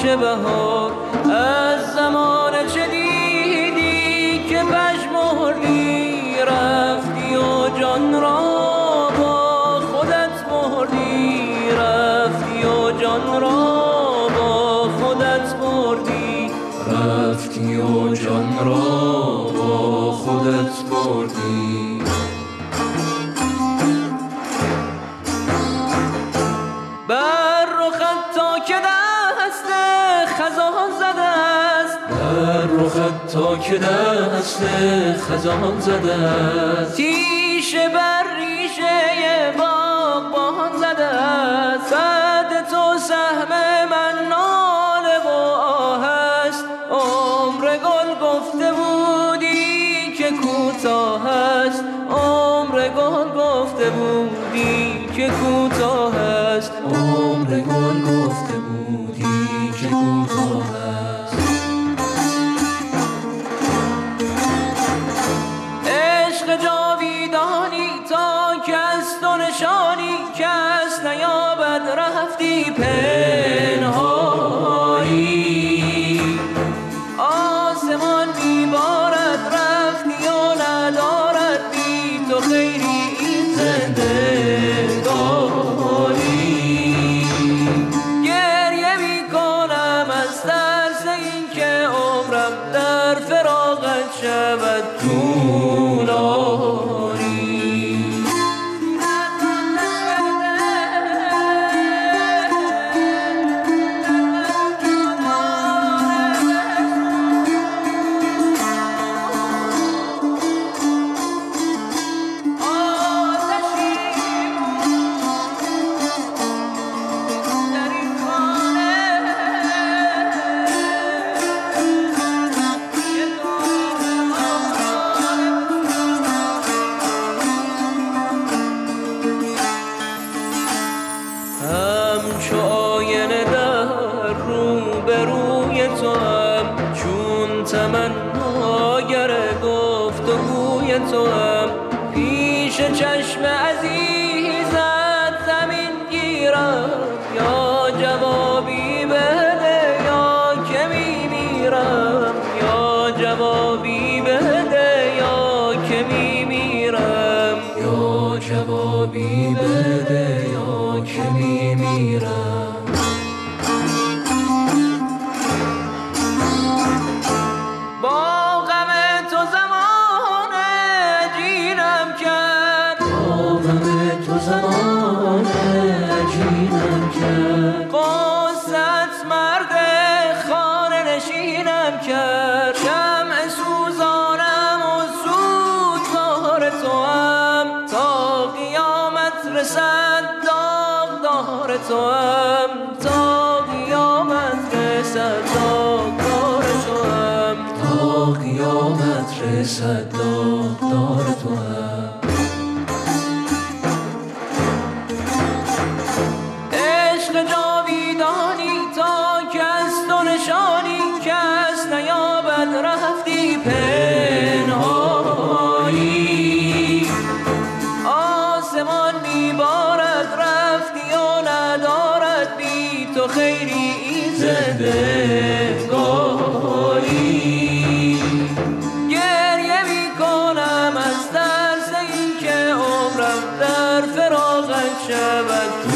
پیش بهار. از زمان چه دیدی که پژمردی، رفتی و جان را با خودت بردی، رفتی و جان را با خودت بردی، رفتی و جان را با خودت بردی. بر رخت تا که دست خزان زده است، بر رخت تا که دست خزان زده است، تیشه بر ریشه باغبان زده است. بعد تو سهم من ناله و آه است، عمر گل گفته بودی که کوتاه است، عمر گل گفته بودی که کوتاه است، عمر گل گفته بودی که کوتاه است. عشق جاویدانی تا کس تو نشانی کس نیابد، رفتی پنهانی. آسمان میبارد رفتی و ندارد بی تو خیری این زندگانی. گریه میکنم از ترس این که عمرم در فراقت شود طولانی. همچو آینه در روبروی تو هم، چون تمناگر گفتگوی تو هم، پیش چشم عزیزت زمین گیرم. یا جوابی بده یا که میمیرم، یا جوابی بده یا که میمیرم، یا جوابی بده یا که میمیرم. با غم تو زمان عجینم کرد، با غم تو زمان عجینم کرد، قصت مرد خانه نشینم کرد. شمع سوزانم و سوگوار تو هم، تا قیامت رسد داغدار تو هم، تا قیامت رسد داغدار تو هم، تا قیامت رسد داغدار تو هم. عشق جاویدانی تا کس تو نشانی کس نیابد، رفتی پنهانی. آسمان میبارد رفتی و ندارد بی تو خیری این زندگانی. گریه میکنم از ترس این که عمرم در فراقت شود